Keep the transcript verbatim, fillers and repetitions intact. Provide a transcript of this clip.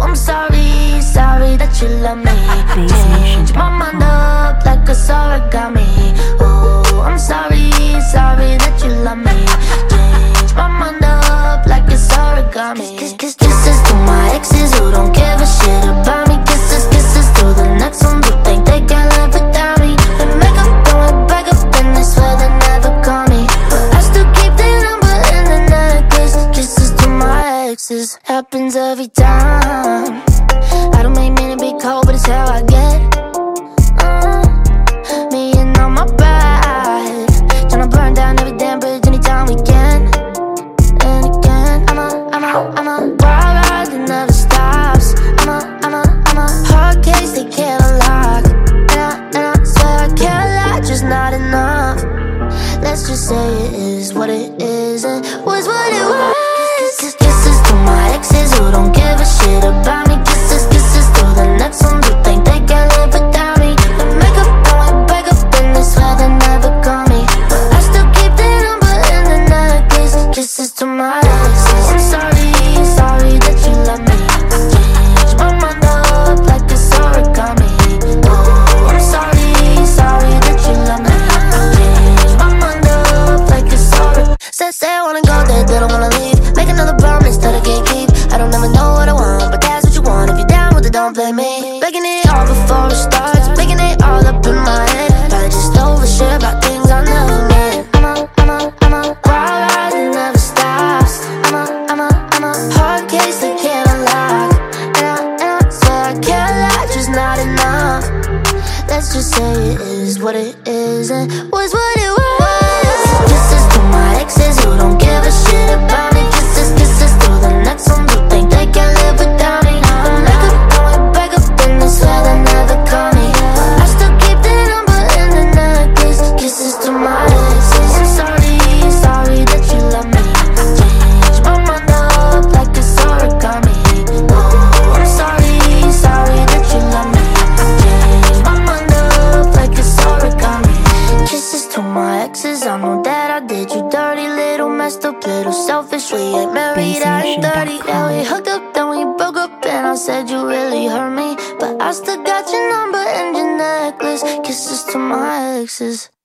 I'm sorry, sorry that you love me. Change my mind up like a origami. Oh, I'm sorry, sorry that you love me. Change my mind up like it's origami. Kiss, kiss, kisses to my exes who don't give a shit about me. Kisses, kisses to the next ones who think they can live without me. They make up, going back up, and they swear they never call me, but I still keep their number in the necklace. Kisses to my exes, happens every time. I don't make mean to be cold, but it's how I get. uh, Me and all my pride, tryna burn down every damn bridge anytime we can. And again, I'm a, I'm a, I'm a wild ride that never stops. I'm a, I'm a, I'm a hard case they can't unlock. And I, and I swear I can't lie, just not enough. Let's just say it is what it is and was what it was. Kisses, kisses to my exes who don't give a shit about me. Kisses, kisses to the next ones who think they can live without me. They make up, going back up, and they swear they never call me, but I still keep their number in the necklace. Kisses to my exes. I'm sorry, sorry that you love me. Change my mind up like it's origami. Oh, I'm sorry, sorry that you love me. Change my mind up like it's origami. Say, say I wanna go there, they don't wanna leave. Make another promise that I can't keep. I don't ever know what I want, but that's what you want. If you're down with it, don't blame me. Breaking it all before it starts, making it all up in my head. Probably just overshare about things I never meant. I'm a, I'm a, I'm a wild ride that never stops. I'm a, I'm a, I'm a hard case they can't unlock. And I, and I swear I can't lie, just not enough. Let's just say it is what it is and was what it was. Kisses to my exes who don't give a shit about me. Kisses, kisses to the next ones who think they can live without me. They make up, going back up, and they swear they never call me, but I still keep their number in the necklace. Kisses to my exes. I'm sorry, sorry that you love me. Change my mind up like it's origami. Oh, I'm sorry, sorry that you love me. Change my mind up like it's origami. Kisses to my exes, I know that I did you dirty. Little messed up, little selfish. We ain't married, I ain't thirty. Yeah, we hooked up, then we broke up, and I said you really hurt me, but I still got your number and your necklace. Kisses to my exes.